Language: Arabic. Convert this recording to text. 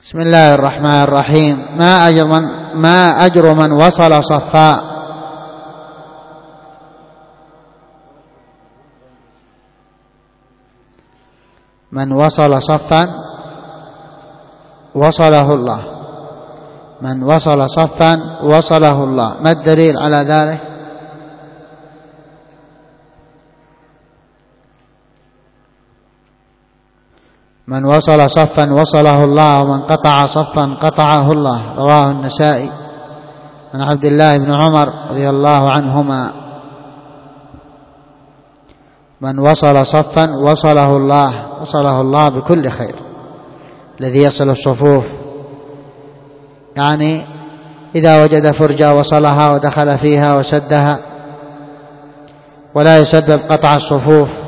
بسم الله الرحمن الرحيم. ما أجر من وصل صفا؟ من وصل صفا وصله الله. من وصل صفا وصله الله. ما الدليل على ذلك؟ من وصل صفا وصله الله، ومن قطع صفا قطعه الله. رواه النسائي عن عبد الله بن عمر رضي الله عنهما. من وصل صفا وصله الله، وصله الله بكل خير. الذي يصل الصفوف يعني إذا وجد فرجة وصلها ودخل فيها وسدها، ولا يسبب قطع الصفوف